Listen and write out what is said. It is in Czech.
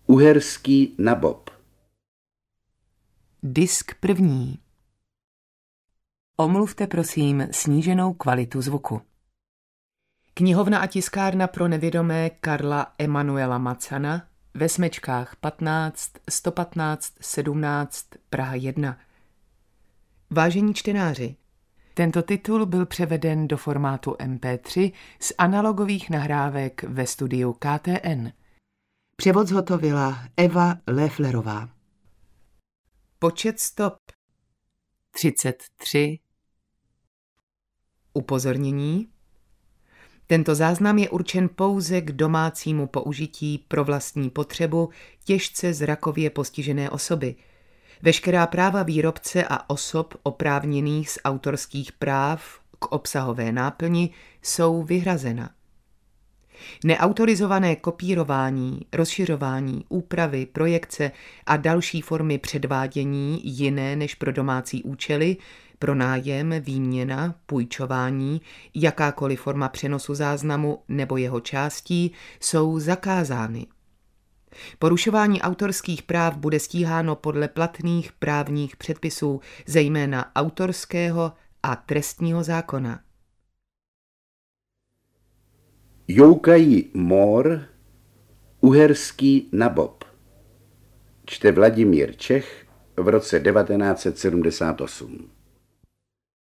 Uherský Nabob. Disk první. Omluvte prosím sníženou kvalitu zvuku. Knihovna a tiskárna pro nevědomé Karla Emanuela Macana ve Smečkách 15 115 17 Praha 1. Vážení čtenáři, tento titul byl převeden do formátu MP3 z analogových nahrávek ve studiu KTN. Převod zhotovila Eva Lefflerová. Počet stop 33. Upozornění. Tento záznam je určen pouze k domácímu použití pro vlastní potřebu těžce zrakově postižené osoby. Veškerá práva výrobce a osob oprávněných z autorských práv k obsahové náplni jsou vyhrazena. Neautorizované kopírování, rozšiřování, úpravy, projekce a další formy předvádění jiné než pro domácí účely, pronájem, výměna, půjčování, jakákoliv forma přenosu záznamu nebo jeho částí jsou zakázány. Porušování autorských práv bude stíháno podle platných právních předpisů, zejména autorského a trestního zákona. Joukají mor, Uherský Nabob. Čte Vladimír Čech v roce 1978.